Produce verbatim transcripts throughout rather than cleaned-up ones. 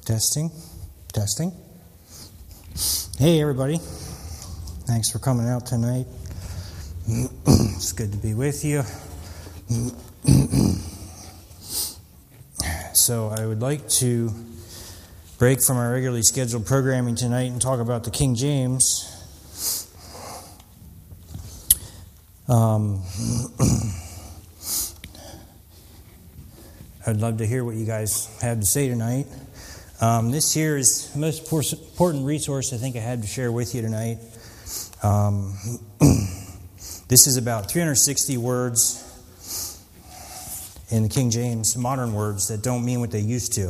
Testing, testing. Hey, everybody. Thanks for coming out tonight. It's good to be with you. So I would like to break from our regularly scheduled programming tonight and talk about the King James. Um, I'd love to hear what you guys have to say tonight. Um, this here is the most important resource I think I had to share with you tonight. Um, this is about three hundred sixty words in the King James, modern words that don't mean what they used to.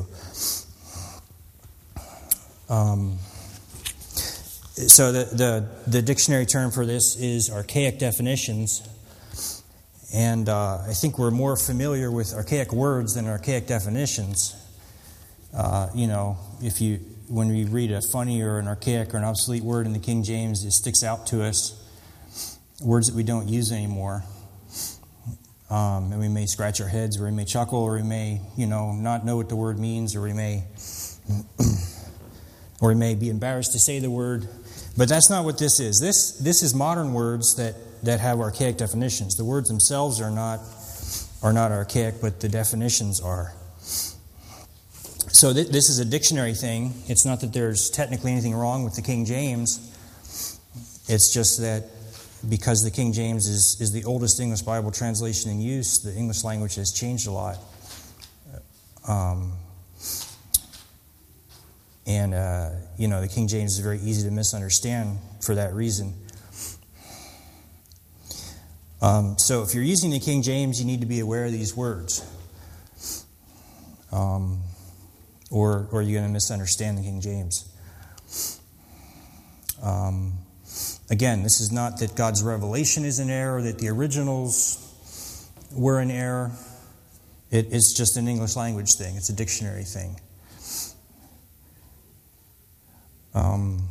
Um, so the, the, the dictionary term for this is archaic definitions. And uh, I think we're more familiar with archaic words than archaic definitions. Uh, you know, if you when we read a funny or an archaic or an obsolete word in the King James, it sticks out to us. Words that we don't use anymore. Um, and we may scratch our heads, or we may chuckle, or we may, you know, not know what the word means, or we may, or we may be embarrassed to say the word. But that's not what this is. This this is modern words that, that have archaic definitions. The words themselves are not are not archaic, but the definitions are. So th- this is a dictionary thing. It's not that there's technically anything wrong with the King James. It's just that because the King James is, is the oldest English Bible translation in use, the English language has changed a lot. Um, and, uh, you know, the King James is very easy to misunderstand for that reason. Um, so if you're using the King James, you need to be aware of these words. Um Or, or you're going to misunderstand the King James. Um, again, this is not that God's revelation is in error, that the originals were in error. It, it's just an English language thing. It's a dictionary thing. Um,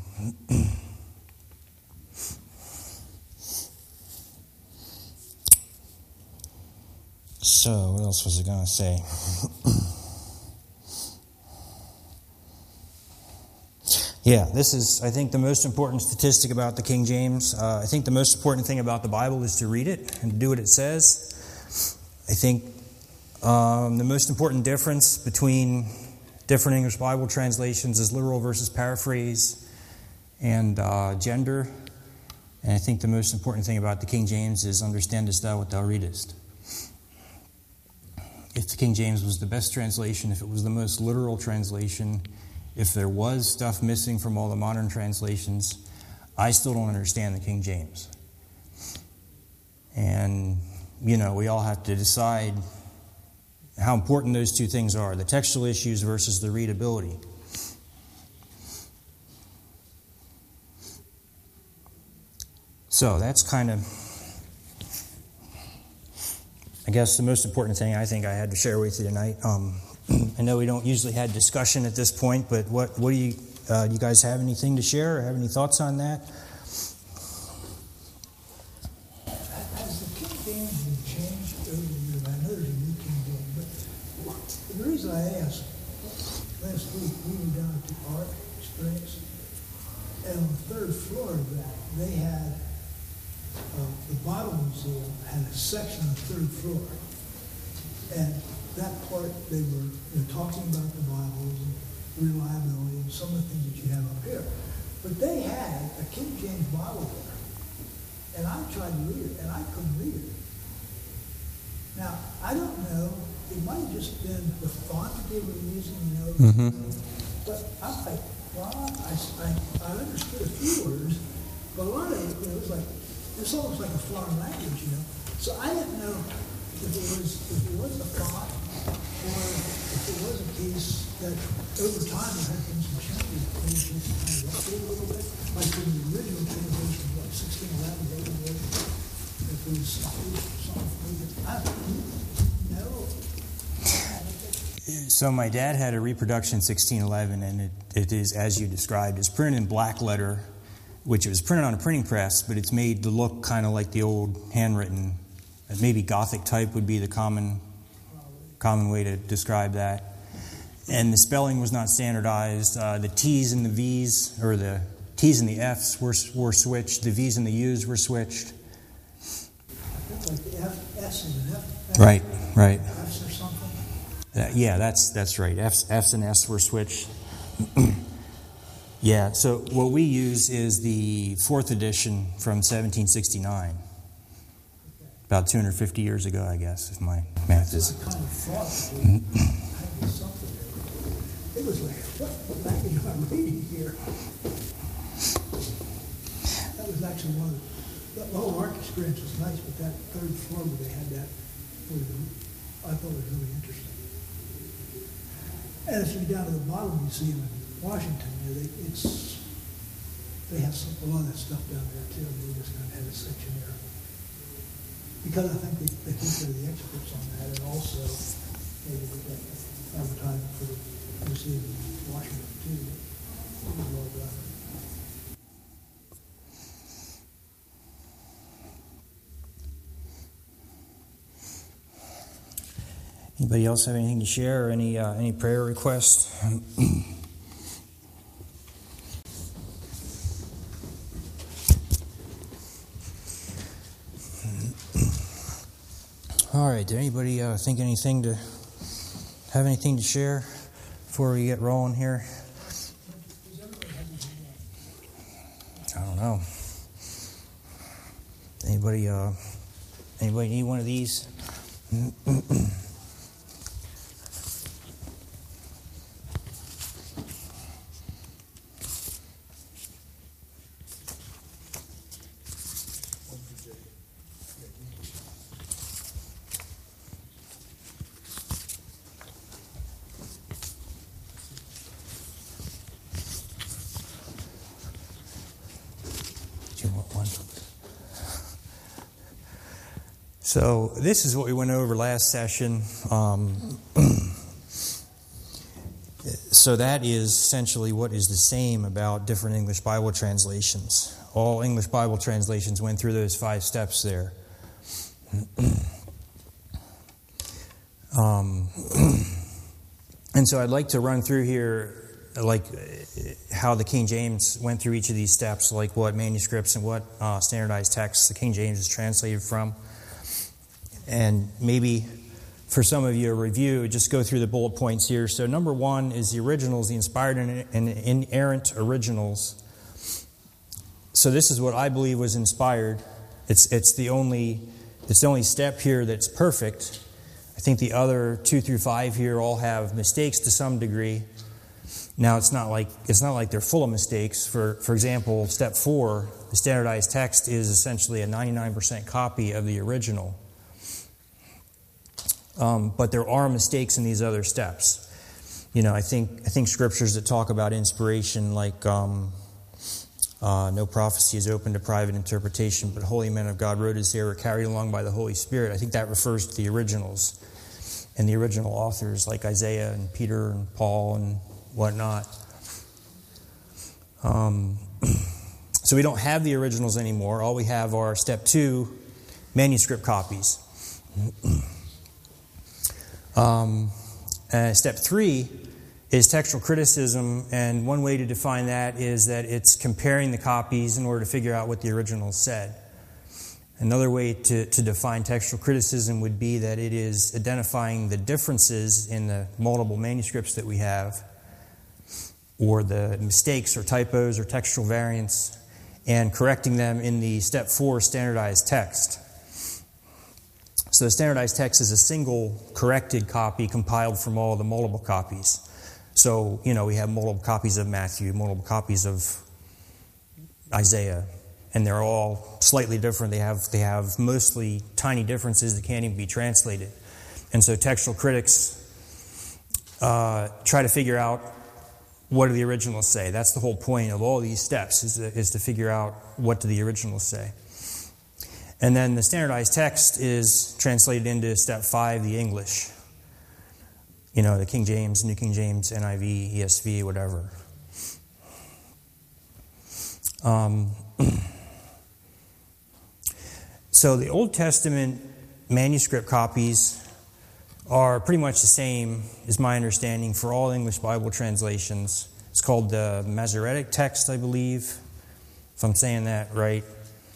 so, what else was I going to say? Yeah, this is, I think, the most important statistic about the King James. Uh, I think the most important thing about the Bible is to read it and do what it says. I think um, the most important difference between different English Bible translations is literal versus paraphrase and uh, gender. And I think the most important thing about the King James is understandest thou what thou readest. If the King James was the best translation, if it was the most literal translation, if there was stuff missing from all the modern translations, I still don't understand the King James. And, you know, we all have to decide how important those two things are, the textual issues versus the readability. So that's kind of, I guess, the most important thing I think I had to share with you tonight. Um, I know we don't usually have discussion at this point, but what, what do you, uh, you guys have anything to share or have any thoughts on that? Has the King James been changed over the years? I know there's a new King James, but the reason I asked, last week we were down at the Art Springs, and on the third floor of that, they had, uh, the Bible Museum had a section on the third floor, and that part, they were you know, talking about the Bible and reliability and some of the things that you have up here. But they had a King James Bible there. And I tried to read it, and I couldn't read it. Now, I don't know. It might have just been the font that they were using, you know. Mm-hmm. But I was like, well, I, I, I understood a few words, but a lot of it, you know, it was like, it's almost like a foreign language, you know. So I didn't know if it was, if it was the font, or if it was a case that over time there had been some changes, things just kind of updated a little bit, like in the original translation, like sixteen eleven, they were if it was something, I don't know. So my dad had a reproduction sixteen eleven, and it, it is, as you described, it's printed in black letter, which was printed on a printing press, but it's made to look kind of like the old handwritten, maybe Gothic type would be the common common way to describe that. and the spelling was not standardized. Uh, the T's and the V's, or the T's and the F's were were switched. The V's and the U's were switched. That's like the F, S and an F. F Right, right. F's or something. Uh, yeah, that's that's right. F's, F's and S were switched. Yeah, so what we use is the fourth edition from seventeen sixty-nine. About two hundred fifty years ago, I guess, if my math So is. I kind of thought that there had to be something there. It was like, what language am I reading here? That was actually one of the, the whole art experience was nice, but that third floor where they had that, was, I thought was really interesting. And if you go down to the Model Museum in Washington, you know, they, it's, they have some, a lot of that stuff down there too. They just kind of had a section there. Because I think they, they think they're the experts on that, and also maybe they got advertising for the museum in Washington too. It was well done. Anybody else have anything to share, or any uh, any prayer requests? All right. Did anybody uh, think anything to have anything to share before we get rolling here? I don't know. Anybody? Uh, anybody need one of these? So this is what we went over last session. Um, so that is essentially what is the same about different English Bible translations. All English Bible translations went through those five steps there. um, and so I'd like to run through here, like how the King James went through each of these steps, like what manuscripts and what uh, standardized texts the King James is translated from. And maybe for some of you a review, just go through the bullet points here. So number one is the originals, the inspired and inerrant originals. So this is what I believe was inspired. It's it's the only it's the only step here that's perfect. I think the other two through five here all have mistakes to some degree. Now it's not like it's not like they're full of mistakes. For for example, step four, the standardized text is essentially a ninety-nine percent copy of the original. Um, but there are mistakes in these other steps. You know, I think I think scriptures that talk about inspiration, like um, uh, no prophecy is open to private interpretation, but holy men of God wrote as they were carried along by the Holy Spirit. I think that refers to the originals and the original authors, like Isaiah and Peter and Paul and whatnot. Um, so we don't have the originals anymore. All we have are step two, manuscript copies. Um, uh, step three is textual criticism, and one way to define that is that it's comparing the copies in order to figure out what the original said. Another way to, to define textual criticism would be that it is identifying the differences in the multiple manuscripts that we have, or the mistakes or typos or textual variants, and correcting them in the step four standardized text. So the standardized text is a single corrected copy compiled from all the multiple copies. So, you know, we have multiple copies of Matthew, multiple copies of Isaiah, and they're all slightly different. They have they have mostly tiny differences that can't even be translated. And so textual critics uh, try to figure out what do the originals say. That's the whole point of all these steps, is to, is to figure out what do the originals say. And then the standardized text is translated into step five, the English. You know, the King James, New King James, N I V, E S V, whatever. Um, so the Old Testament manuscript copies are pretty much the same, is my understanding, for all English Bible translations. It's called the Masoretic text, I believe, if I'm saying that right.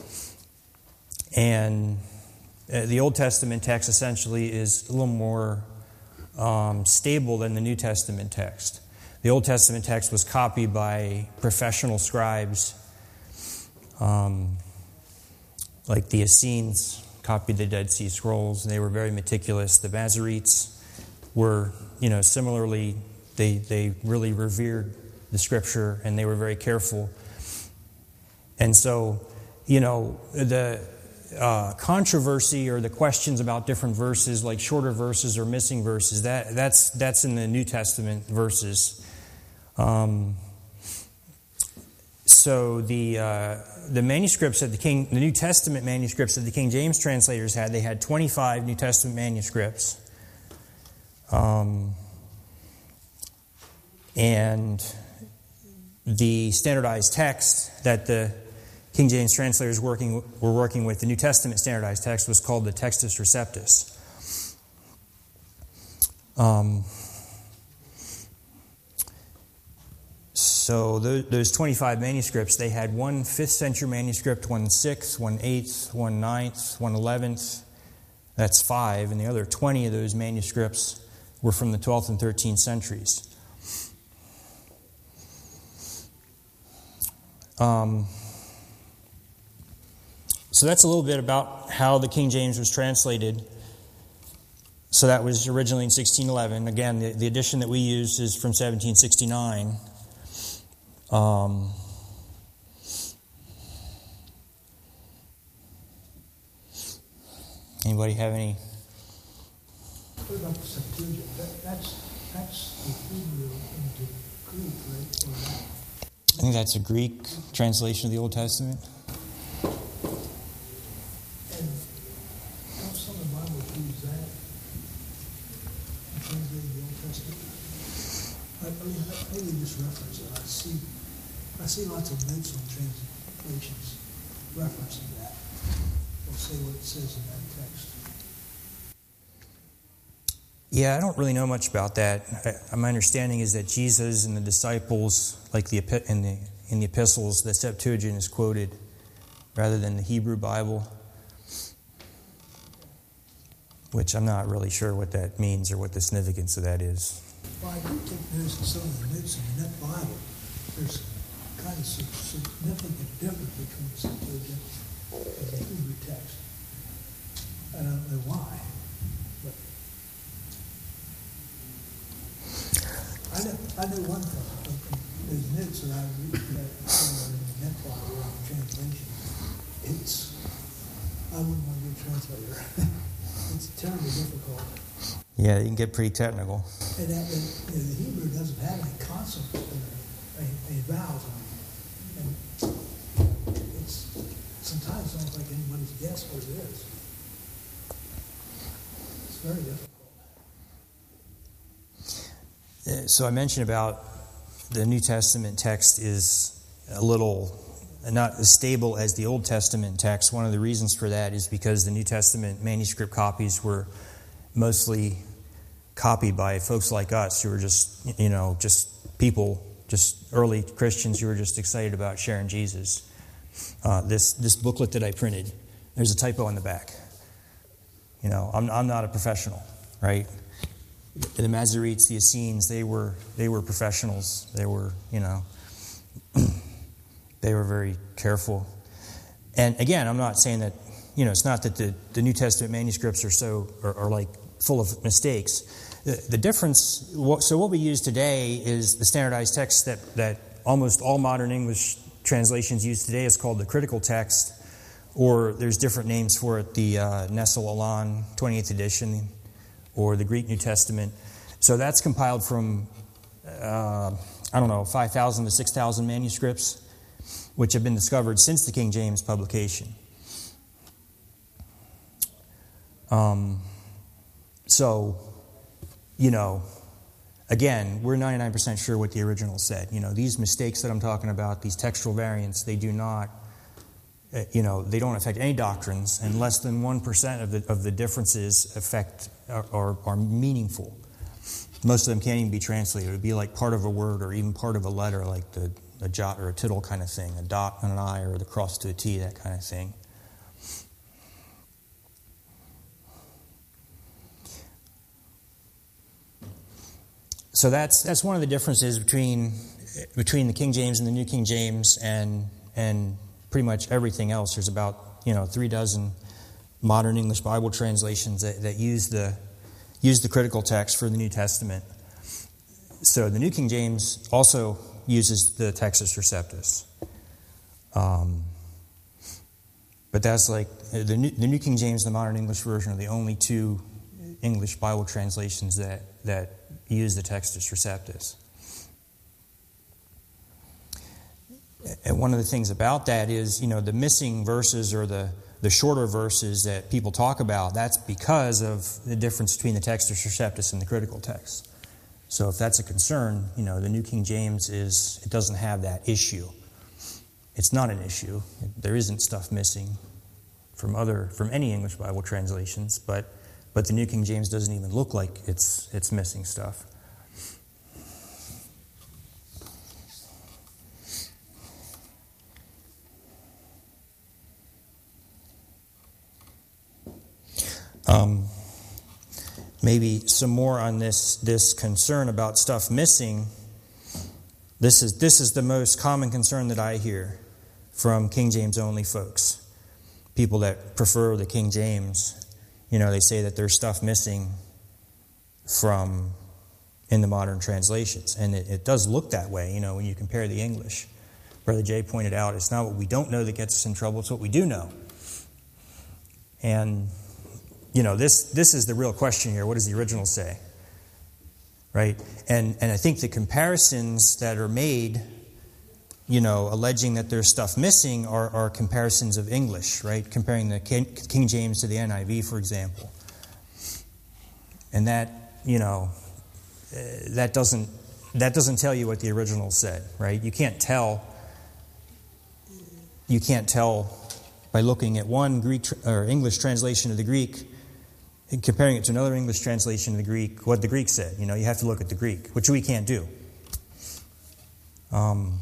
And the Old Testament text essentially is a little more um, stable than the New Testament text. The Old Testament text was copied by professional scribes, um, like the Essenes copied the Dead Sea Scrolls, and they were very meticulous. The Masoretes were, you know, similarly, they they really revered the Scripture, and they were very careful. And so, you know, the uh, controversy or the questions about different verses, like shorter verses or missing verses, that that's that's in the New Testament verses. Um, so the uh, the manuscripts that the King, the New Testament manuscripts that the King James translators had, they had twenty-five New Testament manuscripts, um, and the standardized text that the King James translators working were working with, the New Testament standardized text, was called the Textus Receptus. Um, so those, those twenty-five manuscripts, they had one fifth century manuscript, one sixth, one eighth, one ninth, one eleventh. That's five, and the other twenty of those manuscripts were from the twelfth and thirteenth centuries. Um, so that's a little bit about how the King James was translated. So that was originally in sixteen eleven. Again, the, the edition that we use is from seventeen sixty-nine. Um, anybody have any? What about the Septuagint? That, that's that's the Hebrew into Greek, right? Or not? I think that's a Greek translation of the Old Testament. And don't some of the Bibles use that in translating the Old Testament? I, I mean, maybe just reference it. I see, I see lots of notes on translations referencing that. They'll say what it says in that text. Yeah, I don't really know much about that. I, my understanding is that Jesus and the disciples, like the in the in the epistles, the Septuagint is quoted rather than the Hebrew Bible, which I'm not really sure what that means or what the significance of that is. Well, I do think there's some of the notes in that Bible. There's kind of some significant difference between the Septuagint and the Hebrew text. I don't know why, but I know, I know one thing. There's notes that I read that somewhere in the net Bible on translation. It's, I wouldn't want to be a translator. It's terribly difficult. Yeah, you can get pretty technical. And that, and, you know, the Hebrew doesn't have any consonants in it, any, any vowels in it. And it's sometimes sounds like anybody's guess what it is. It's very difficult. So I mentioned about the New Testament text is a little not as stable as the Old Testament text. One of the reasons for that is because the New Testament manuscript copies were mostly copied by folks like us who were just, you know, just people, just early Christians who were just excited about sharing Jesus. Uh, this this booklet that I printed, there's a typo in the back. You know, I'm I'm not a professional, right? The Masoretes, the Essenes, they were they were professionals. They were, you know, they were very careful. And again, I'm not saying that, you know, it's not that the, the New Testament manuscripts are so are, are like full of mistakes. The, the difference, so what we use today is the standardized text that that almost all modern English translations use today is called the critical text, or there's different names for it, the uh, Nestle Aland twenty-eighth edition, or the Greek New Testament. So that's compiled from, uh, I don't know, five thousand to six thousand manuscripts, which have been discovered since the King James publication. Um, so, you know, again, we're ninety-nine percent sure what the original said. You know, these mistakes that I'm talking about, these textual variants, they do not, you know, they don't affect any doctrines, and less than one percent of the of the differences affect are, are, are meaningful. Most of them can't even be translated. It would be like part of a word or even part of a letter, like the a jot or a tittle kind of thing, a dot on an I or the cross to a T, that kind of thing. So that's that's one of the differences between between the King James and the New King James, and and pretty much everything else. There's about you know three dozen modern English Bible translations that, that use the use the critical text for the New Testament. So the New King James also uses the Textus Receptus. Um, but that's like the New, the New King James and the Modern English Version are the only two English Bible translations that, that use the Textus Receptus. And one of the things about that is, you know, the missing verses or the The shorter verses that people talk about, that's because of the difference between the Textus Receptus and the critical text. So if that's a concern, you know, the New King James is, it doesn't have that issue. It's not an issue. There isn't stuff missing from other, from any English Bible translations, but but the New King James doesn't even look like it's it's missing stuff. Um, maybe some more on this this concern about stuff missing. This is this is the most common concern that I hear from King James only folks. People that prefer the King James, you know, they say that there's stuff missing from in the modern translations, and it, it does look that way. You know, when you compare the English, Brother Jay pointed out, it's not what we don't know that gets us in trouble; it's what we do know. And You know, this this is the real question here. What does the original say? Right? And and I think the comparisons that are made, you know, alleging that there's stuff missing are, are comparisons of English, right? Comparing the King James to the N I V, for example. And that, you know, that doesn't that doesn't tell you what the original said, right? You can't tell you can't tell by looking at one Greek or English translation of the Greek and comparing it to another English translation of the Greek, what the Greek said. You know, you have to look at the Greek, which we can't do. Um,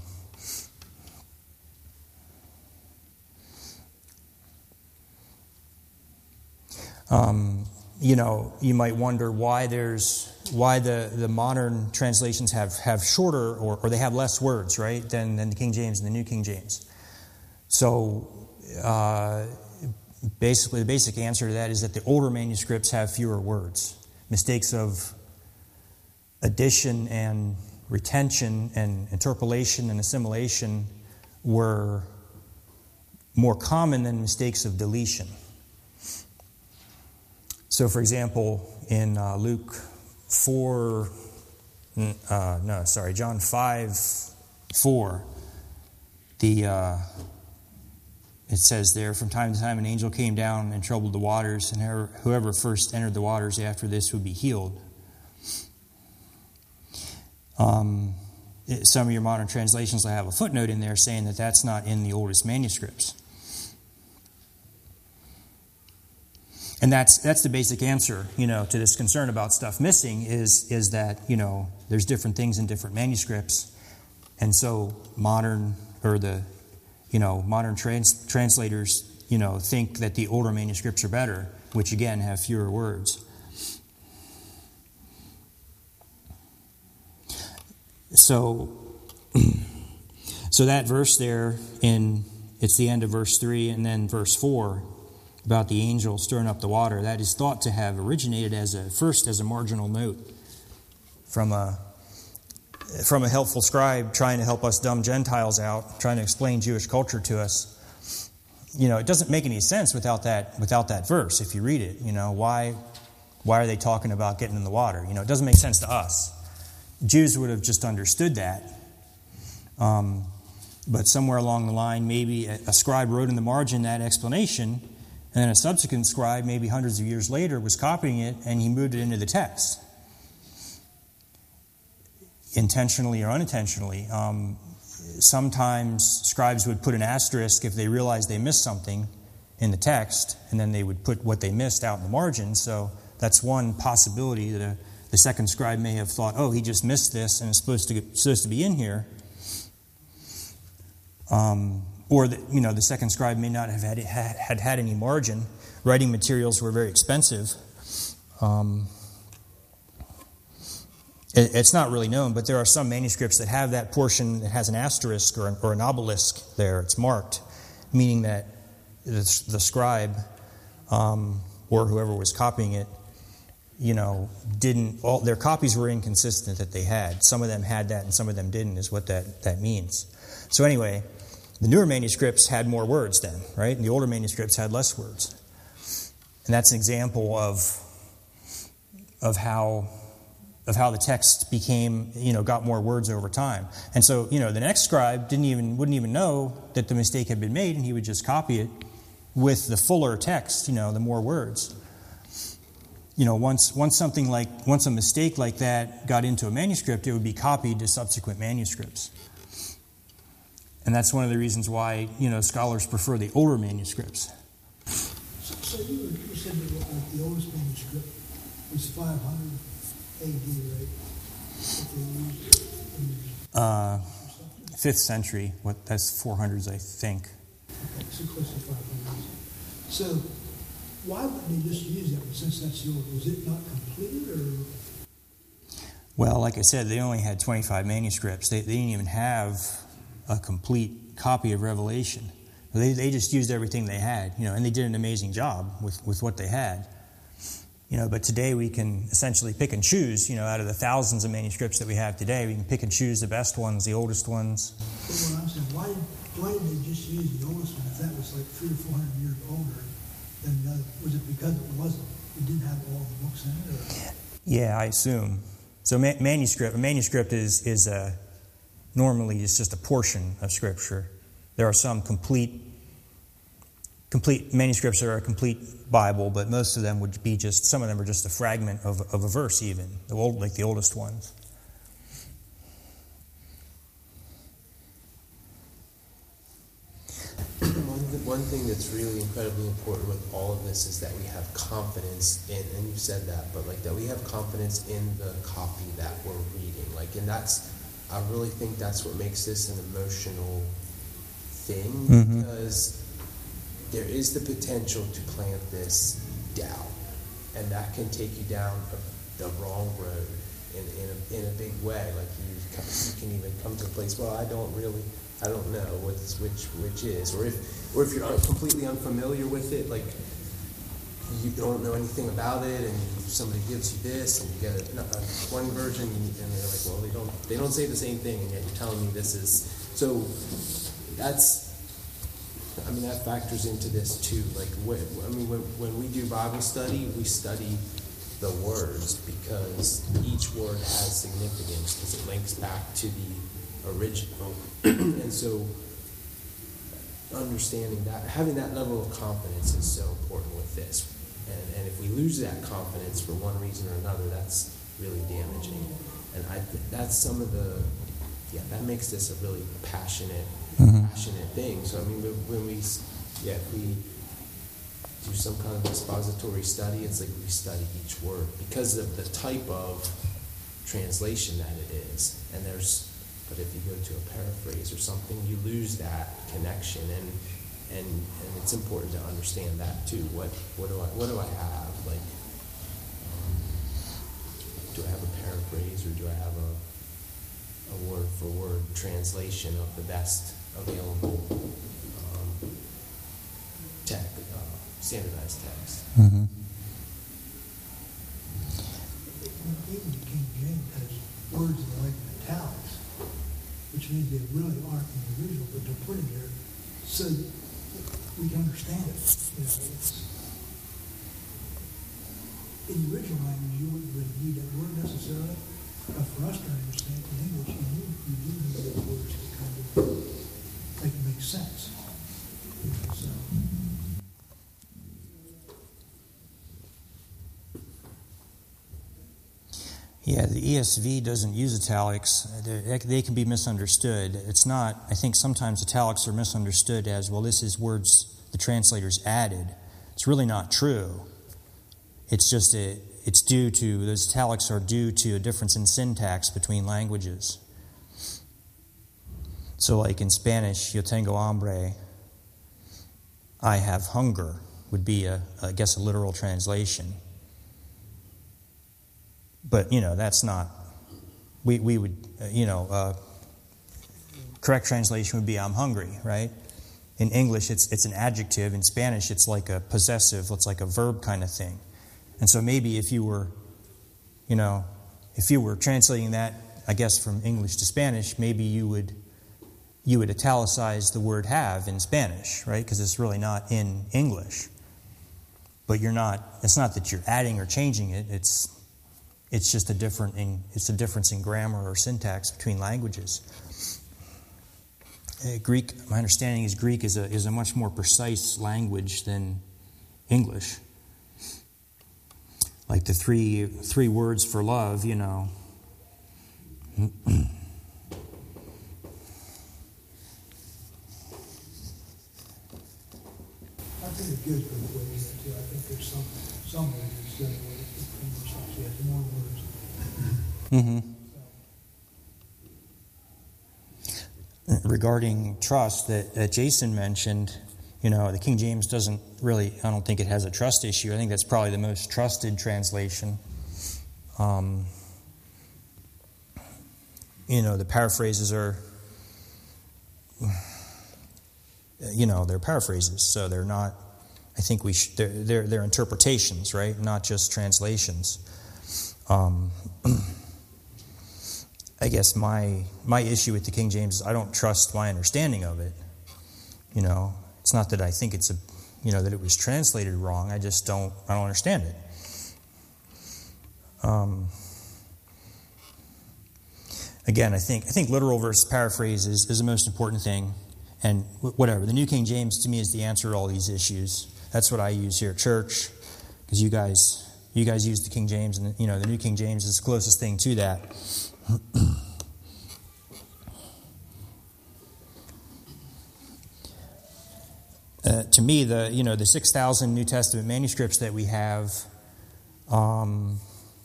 um, you know, you might wonder why there's why the, the modern translations have, have shorter or, or they have less words, right, than, than the King James and the New King James. So, uh, basically, the basic answer to that is that the older manuscripts have fewer words. Mistakes of addition and retention and interpolation and assimilation were more common than mistakes of deletion. So, for example, in uh, Luke four, uh, no, sorry, John five, four, the... Uh, It says there, from time to time an angel came down and troubled the waters, and whoever first entered the waters after this would be healed. Um, some of your modern translations will have a footnote in there saying that that's not in the oldest manuscripts. And that's that's the basic answer, you know, to this concern about stuff missing is is that, you know, there's different things in different manuscripts, and so modern or the You know, modern trans- translators, you know, think that the older manuscripts are better, which again have fewer words. So, so that verse there in it's the end of verse three and then verse four about the angel stirring up the water. That is thought to have originated as a first as a marginal note from a. from a helpful scribe trying to help us dumb Gentiles out, trying to explain Jewish culture to us. You know, it doesn't make any sense without that without that verse if you read it. You know, why why are they talking about getting in the water? You know, it doesn't make sense to us. Jews would have just understood that. Um, but somewhere along the line, maybe a, a scribe wrote in the margin that explanation, and then a subsequent scribe, maybe hundreds of years later, was copying it, and he moved it into the text. Intentionally or unintentionally. Um, sometimes scribes would put an asterisk if they realized they missed something in the text, and then they would put what they missed out in the margin. So that's one possibility that a, the second scribe may have thought, oh, he just missed this and it's supposed to get, supposed to be in here. Um, or the, you know, the second scribe may not have had, had had any margin. Writing materials were very expensive. Um, it, it's not really known, but there are some manuscripts that have that portion that has an asterisk or an, or an obelisk there. It's marked, meaning that the, the scribe um, or whoever was copying it, you know, didn't. All their copies were inconsistent that they had. Some of them had that, and some of them didn't. Is what that that means. So anyway, the newer manuscripts had more words then, right? And the older manuscripts had less words. And that's an example of of how of how the text became, you know, got more words over time. And so, you know, the next scribe didn't even wouldn't even know that the mistake had been made, and he would just copy it with the fuller text, you know, the more words. You know, once once something like once a mistake like that got into a manuscript, it would be copied to subsequent manuscripts. And that's one of the reasons why, you know, scholars prefer the older manuscripts. So, so you, were, you said that like the oldest manuscript was five hundred A D, right? That they used, uh, fifth century. What that's four hundreds, I think. Okay, so close to five hundred. So why wouldn't they just use that one since that's the old? Was it not complete or? Well, like I said, they only had twenty-five manuscripts. They, they didn't even have a complete copy of Revelation. They they just used everything they had, you know, and they did an amazing job with, with what they had. You know, but today we can essentially pick and choose, you know, out of the thousands of manuscripts that we have today, we can pick and choose the best ones, the oldest ones. So what I'm saying, why did, why did they just use the oldest one if that was like three or four hundred years older than the other? Was it because it wasn't, it didn't have all the books in it? Or? Yeah, I assume. So ma- manuscript, a manuscript is, is a, normally it's just a portion of Scripture. There are some complete Complete manuscripts are a complete Bible, but most of them would be just, some of them are just a fragment of, of a verse even, the old, like the oldest ones. One, one thing that's really incredibly important with all of this is that we have confidence in, and you said that, but like that we have confidence in the copy that we're reading. Like, and that's, I really think that's what makes this an emotional thing, mm-hmm. because there is the potential to plant this doubt, and that can take you down a, the wrong road in, in, a, in a big way. Like you, you can even come to a place, well, I don't really, I don't know what's which which is, or if or if you're completely unfamiliar with it, like you don't know anything about it, and somebody gives you this, and you get a, a, one version, and they're like, well, they don't they don't say the same thing, and yet you're telling me this is so. That's. I mean, that factors into this too. Like, when, I mean, when, when we do Bible study, we study the words because each word has significance because it links back to the original. And so, understanding that, having that level of confidence is so important with this. And, and if we lose that confidence for one reason or another, that's really damaging. And I that's some of the, yeah, that makes this a really passionate Mm-hmm. passionate thing. So I mean, when we, yeah, if we do some kind of expository study, it's like we study each word because of the type of translation that it is. And there's, but if you go to a paraphrase or something, you lose that connection. And and and it's important to understand that too. What what do I what do I have? Like, um, do I have a paraphrase or do I have a a word for word translation of the best available um, tech, uh, standardized text? Mm-hmm. Even the King James has words that are like italics, which means they really aren't in the original, but they're put in there so that we can understand it. You know, it's, in the original language, you wouldn't really need that word necessarily. But for us to understand in English, you do, you do need those words to kind of make it make sense. You know, so. Yeah, the E S V doesn't use italics. They can be misunderstood. It's not, I think sometimes italics are misunderstood as, well, this is words the translators added. It's really not true. It's just a it's due to, those italics are due to a difference in syntax between languages. So like in Spanish, yo tengo hambre, I have hunger, would be, a, I guess, a literal translation. But, you know, that's not, we, we would, uh, you know, uh, correct translation would be I'm hungry, right? In English, it's it's an adjective. In Spanish, it's like a possessive, it's like a verb kind of thing. And so maybe if you were, you know, if you were translating that, I guess, from English to Spanish, maybe you would you would italicize the word have in Spanish, right? Because it's really not in English. But you're not, it's not that you're adding or changing it, it's it's just a different in, it's a difference in grammar or syntax between languages. Uh, Greek, my understanding is Greek is a is a much more precise language than English. Like the three three words for love, you know. I think it gives good way too. I think there's some some ways it's done with English actually has more words. Mm-hmm. Regarding trust that, that Jason mentioned, you know, the King James doesn't really, I don't think it has a trust issue. I think that's probably the most trusted translation. Um, you know, the paraphrases are, you know, they're paraphrases, so they're not, I think we sh- they're, they're, they're interpretations, right? Not just translations. Um I guess my my issue with the King James is I don't trust my understanding of it. You know, it's not that I think it's a, you know, that it was translated wrong. I just don't I don't understand it. Um, again, I think I think literal versus paraphrase is, is the most important thing. And whatever, the New King James to me is the answer to all these issues. That's what I use here at church, because you guys you guys use the King James, and you know the New King James is the closest thing to that. Uh, to me, the you know the six thousand New Testament manuscripts that we have, um,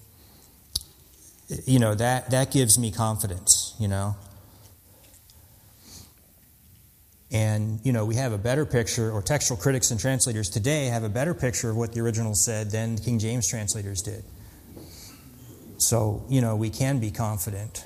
you know that that gives me confidence. You know, and you know we have a better picture, or textual critics and translators today have a better picture of what the original said than the King James translators did. So you know we can be confident.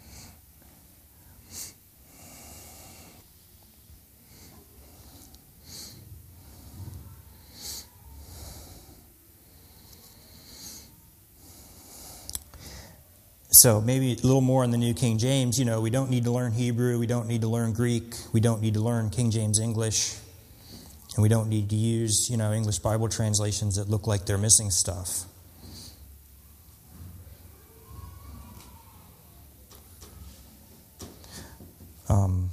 So maybe a little more in the New King James. You know, we don't need to learn Hebrew. We don't need to learn Greek. We don't need to learn King James English. And we don't need to use, you know, English Bible translations that look like they're missing stuff. Um,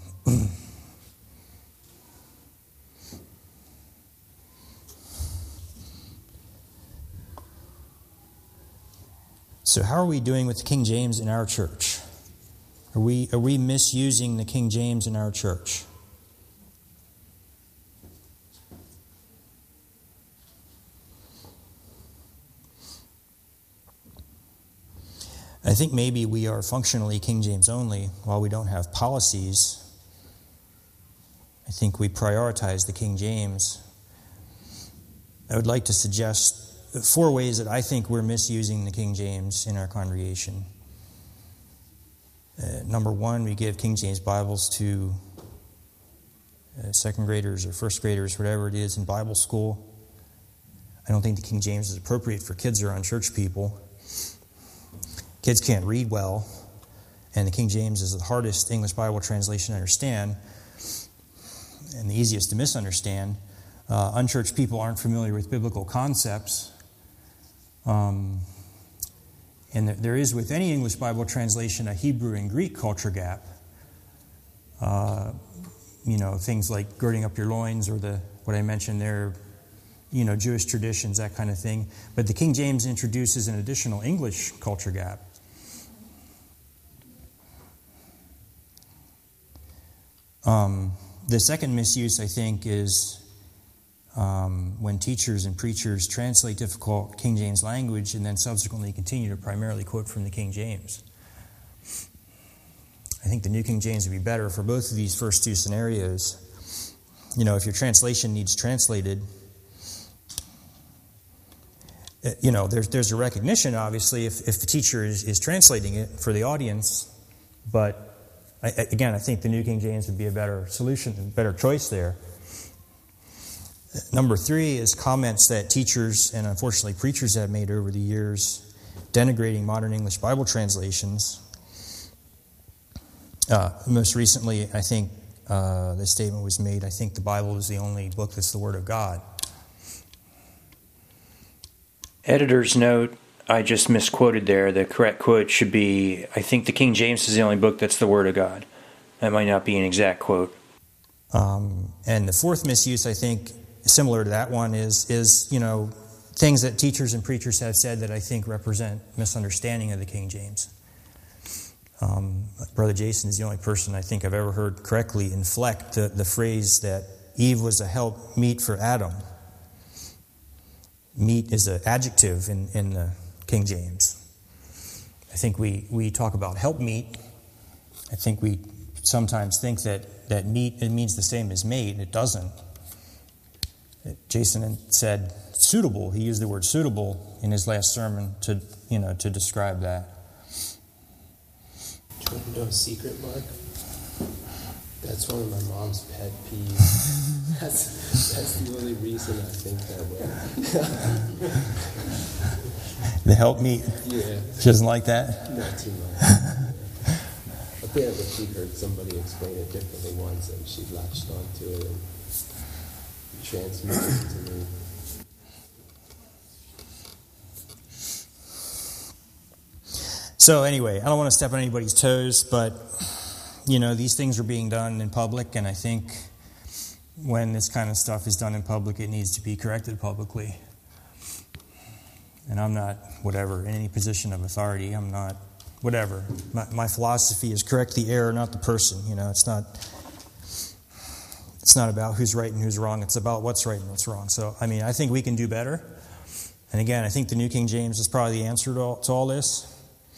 So how are we doing with the King James in our church? Are we are we misusing the King James in our church? I think maybe we are functionally King James only while we don't have policies. I think we prioritize the King James. I would like to suggest four ways that I think we're misusing the King James in our congregation. Uh, number one, we give King James Bibles to uh, second graders or first graders, whatever it is, in Bible school. I don't think the King James is appropriate for kids or unchurched people. Kids can't read well, and the King James is the hardest English Bible translation to understand and the easiest to misunderstand. Uh, unchurched people aren't familiar with biblical concepts. Um, and there is, with any English Bible translation, a Hebrew and Greek culture gap. Uh, you know, things like girding up your loins, or the what I mentioned there, you know, Jewish traditions, that kind of thing. But the King James introduces an additional English culture gap. Um, the second misuse, I think, is um, when teachers and preachers translate difficult King James language and then subsequently continue to primarily quote from the King James. I think the New King James would be better for both of these first two scenarios. You know, if your translation needs translated, you know, there's there's a recognition, obviously, if, if the teacher is, is translating it for the audience. But, I, again, I think the New King James would be a better solution, a better choice there. Number three is comments that teachers and, unfortunately, preachers have made over the years denigrating modern English Bible translations. Uh, most recently, I think uh, the statement was made, I think the Bible is the only book that's the Word of God. Editor's note, I just misquoted there. The correct quote should be, I think the King James is the only book that's the Word of God. That might not be an exact quote. Um, and the fourth misuse, I think, similar to that one, is, is, you know, things that teachers and preachers have said that I think represent misunderstanding of the King James. Um, Brother Jason is the only person I think I've ever heard correctly inflect the, the phrase that Eve was a help meet for Adam. Meet is an adjective in, in the King James. I think we, we talk about help meet. I think we sometimes think that, that meet it means the same as mate. It doesn't. Jason said suitable. He used the word suitable in his last sermon to, you know, to describe that. Do you want to know a secret, Mark? That's one of my mom's pet peeves. That's that's the only reason I think that way. The help meet. Yeah. She doesn't like that? Not too much. I think that she heard somebody explain it differently once, and she latched onto it and transmitted it to me. So anyway, I don't want to step on anybody's toes, but, you know, these things are being done in public, and I think when this kind of stuff is done in public, it needs to be corrected publicly. And I'm not, whatever, in any position of authority. I'm not, whatever. My, my philosophy is correct the error, not the person. You know, it's not, it's not about who's right and who's wrong. It's about what's right and what's wrong. So, I mean, I think we can do better. And again, I think the New King James is probably the answer to all, to all this.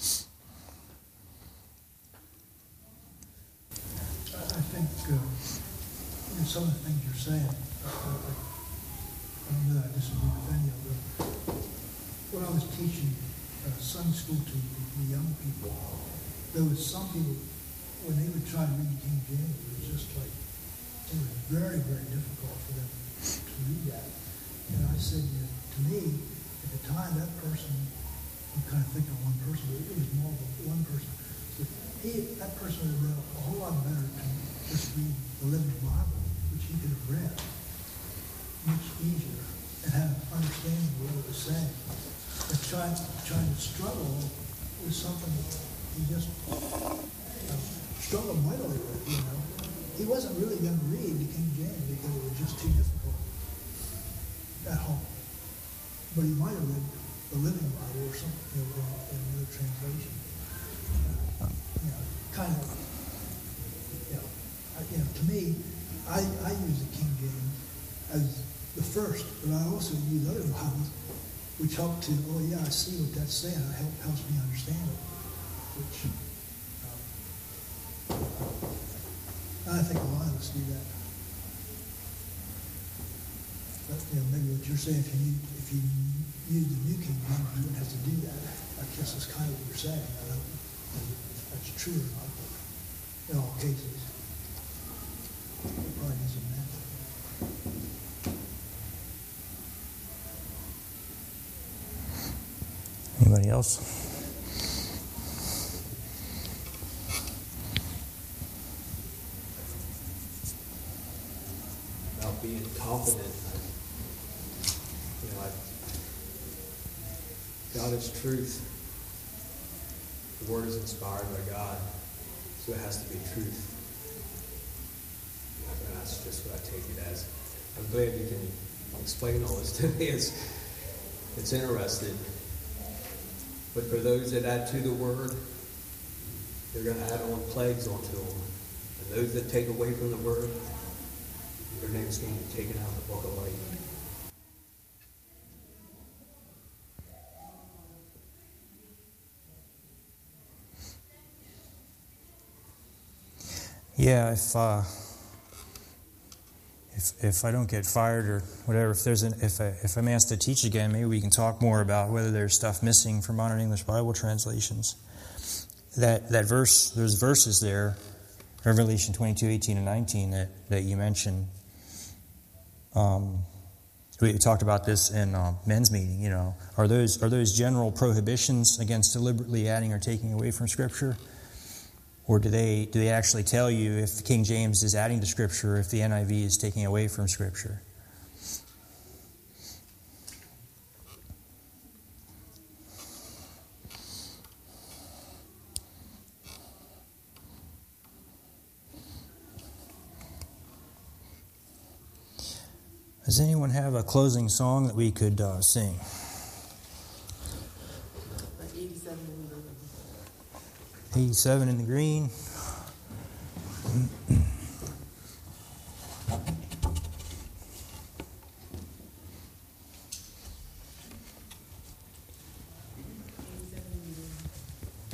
I think uh, you know, some of the things you're saying, uh, I don't know that I disagree with any of them. When I was teaching uh, Sunday school to the young people, there was some people, when they would try to read King James, it was just like, it was very, very difficult for them to read that. And I said, you know, to me, at the time, that person, I'm kind of thinking of one person, but it was more than one person. So he, that person would have read a whole lot better to just read the Living Bible, which he could have read much easier and have an understanding of what it was saying. But trying, trying to struggle with something that he just uh, struggled mightily with, you know. He wasn't really going to read the King James because it was just too difficult at home. But he might have read the Living Bible or something, you know, in another translation. Uh, you know, kind of, you know, I, you know, to me, I, I use the King James as the first, but I also use other Bibles which help to, oh yeah, I see what that's saying. It help, helps me understand it. Which, um, I think a lot of us do that. But, you know, maybe what you're saying, if you if you use the New King James, you wouldn't have to do that. I guess that's kind of what you're saying. I don't know if that's true or not, but in all cases, it probably doesn't matter. Anybody else? About being confident, you know, I, God is truth. The Word is inspired by God, so it has to be truth. And that's just what I take it as. I'm glad you can explain all this to me. It's, it's interesting. But for those that add to the Word, they're going to add on plagues onto them. And those that take away from the Word, their name's going to be taken out of the book of life. Yeah, if uh, if if I don't get fired or whatever, if there's an if I, if I'm asked to teach again, maybe we can talk more about whether there's stuff missing from modern English Bible translations. That that verse, there's verses there, Revelation twenty-two, eighteen, and nineteen that, that you mentioned. Um, we talked about this in uh, men's meeting. You know, are those are those general prohibitions against deliberately adding or taking away from Scripture? Or do they do they actually tell you if the King James is adding to Scripture, if the N I V is taking away from Scripture? Does anyone have a closing song that we could uh, sing? eighty-seven in the green.